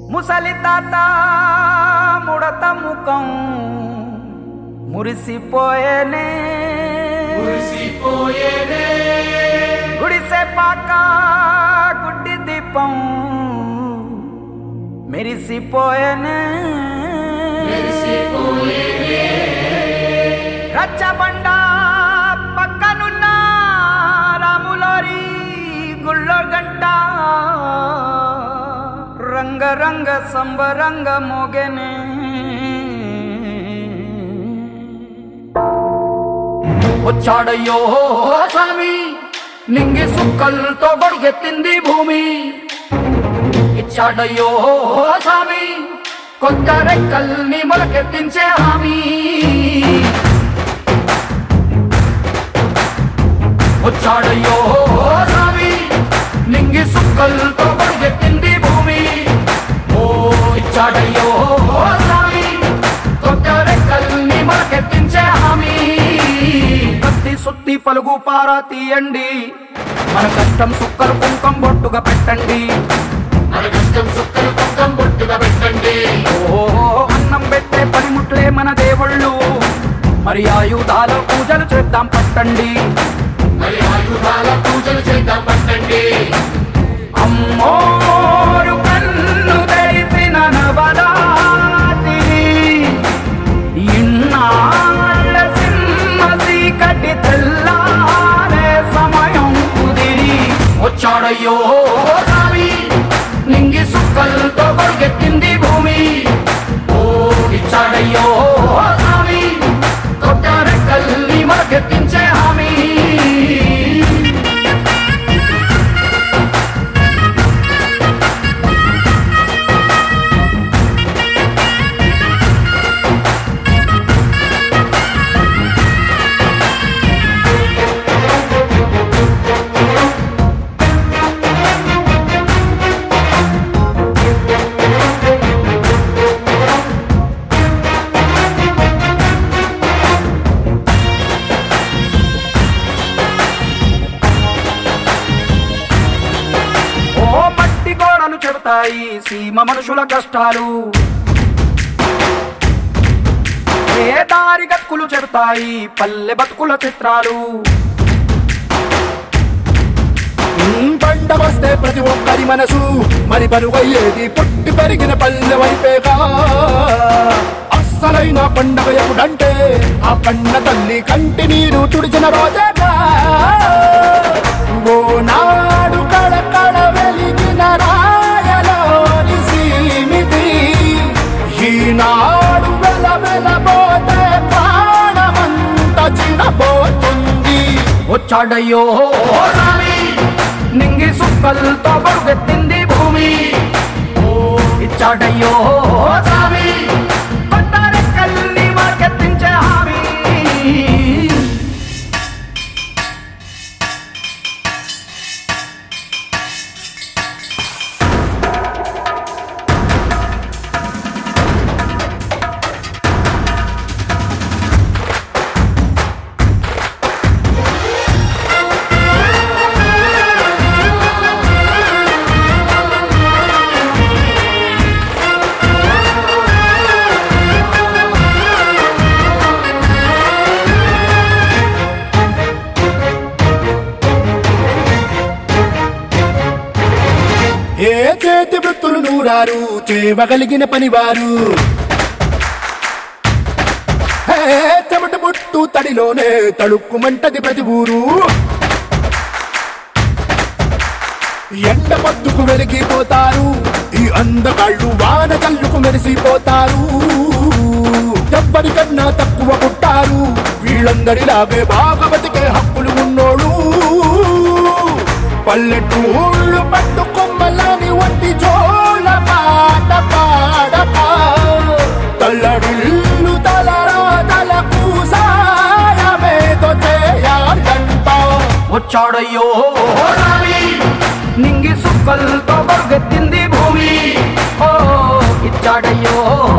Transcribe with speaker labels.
Speaker 1: ముసలి తాత ముడత ముఖం మురిసిపోయేనే గుడిసె పాక గుడ్డి దీపం మెరిసిపోయేనే రచ్చబండ పక్కనున్న రాములారి గుళ్ళో గంట రంగరంగ సంబరంగ మోగెనే వచ్చాడయ్యో స్వామి నింగి సుక్కలతో గొడిగెత్తింది భూమి ఇచ్చాడయ్యో స్వామి కొత్త రెక్కల్ని మొలకెత్తించే హామీ వచ్చాడయ్యో స్వామి నింగి సుక్కలతో గొడిగెత్తింది భూమి ఓ ఇచ్చాడయ్యో స్వామి కొత్త రెక్కల్ని మొలకెత్తించే హామీ కత్తి సుత్తి పలుగు పారా తీయండి మన కష్టం సుక్కలు కుంకం బొట్టుగా పెట్టండి ఓ అన్నం పెట్టే పనిముట్లే మన దేవుళ్ళు మరి ఆయుధాల పూజలు చేద్దాం పట్టండి అమ్మోరు కన్ను తెరిసిన నవరాత్రి ఇన్నాళ్ళ సింహ చీకటి తెల్లారే సమయం కుదిరి వచ్చాడయ్యో స్వామి నింగి సుక్కలతో గొడిగెత్తింది భూమి ఓ ఇచ్చాడయ్యో స్వామి కొత్త రెక్కల్ని మొలకెత్తించే హామీ చెడతాయి సీమ మనుషుల కష్టాలు ఏ దారి గతుకులు చెడతాయి పల్లె బతుకుల చిత్రాలు
Speaker 2: పంట వస్తే ప్రతి ఒక్కరి మనసు మరి పరుగయ్యేది పుట్టి పెరిగిన పల్లె వైపేగా అస్సలైన పండగ ఎప్పుడంటే ఆ కన్న తల్లి కంటి నీరు తుడిచిన రోజేగా ఓ నాడు కళకళ వెలిగిన రాయలోని సీమిది ఈనాడు వెలవెలబోతే ప్రాణమంత చిన్నపోతుంది
Speaker 1: వచ్చాడయ్యో స్వామి నింగి సుక్కలతో గొడిగెత్తింది భూమి ఓ ఇచ్చాడయ్యో స్వామి కొత్త రెక్కల్ని మొలకెత్తించే హామీ
Speaker 2: ఏ చేతి వృత్తులు నూరారు చేయగలిగిన పనివారు చెమట పుట్టు తడిలోనే తడుక్కుమంటది ప్రతి ఊరు ఎండ పొద్దుకు వెలిగిపోతారు ఈ అందగాళ్ళు వాన కళ్ళుకు మెరిసిపోతారు ఎవ్వరికన్నా తక్కువ పుట్టారు వీళ్ళందరిలాగే బాగా బతికే హక్కులు ఉన్నోళ్ళు పల్లెటూళ్ళు పట్టుకొమ్మలని వంటి జోల పాట పాడక తల్లడిల్లు తలరాతలకు సాయమేదో చేయాలంట
Speaker 1: వచ్చాడయ్యో స్వామి నింగి సుక్కలతో గొడిగెత్తింది భూమి ఓ ఇచ్చాడయ్యో